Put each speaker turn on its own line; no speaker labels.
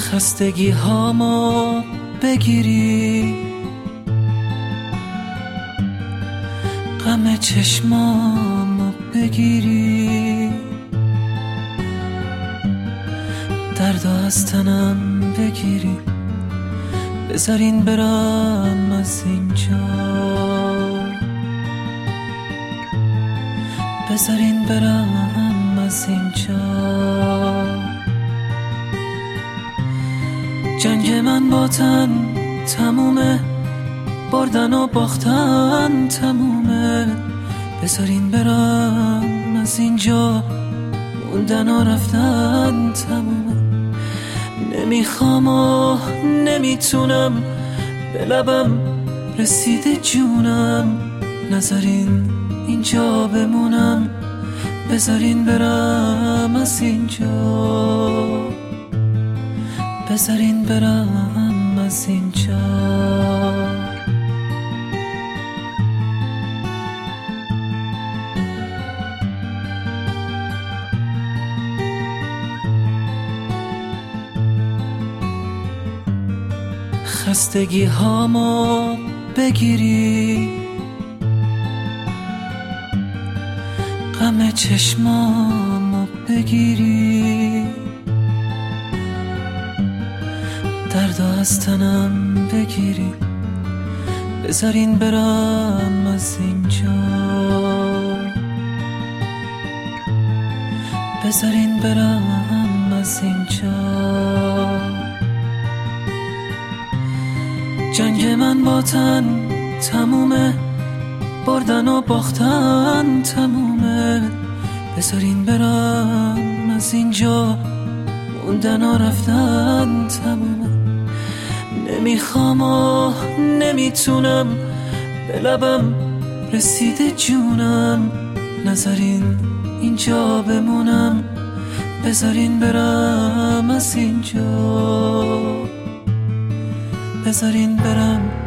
خستگی هامو بگیری، غم چشمامو بگیری، درد از تنم بگیری، بذارین برم از اینجا، بذارین برم از اینجا. جنگ من با تن تمومه، بردن و باختن تمومه، بذارین برم از اینجا، موندن و رفتن تمومه. نمیخوام و نمیتونم، به لبم رسیده جونم، نذارین اینجا بمونم، بذارین برم از اینجا، بذارین برم از اینجا. خستگی هامو بگیری، غم چشمامو بگیری، درد از تنم بگیری، بذارین برم از اینجا، بذارین برم از اینجا. جنگ من با تن تمومه، بردن و باختن تمومه، بذارین برم از اینجا، موندن و رفتن تمومه. نمیخوام و نمیتونم، به لبم رسیده جونم، نذارین اینجا بمونم، بذارین برم از اینجا، بذارین برم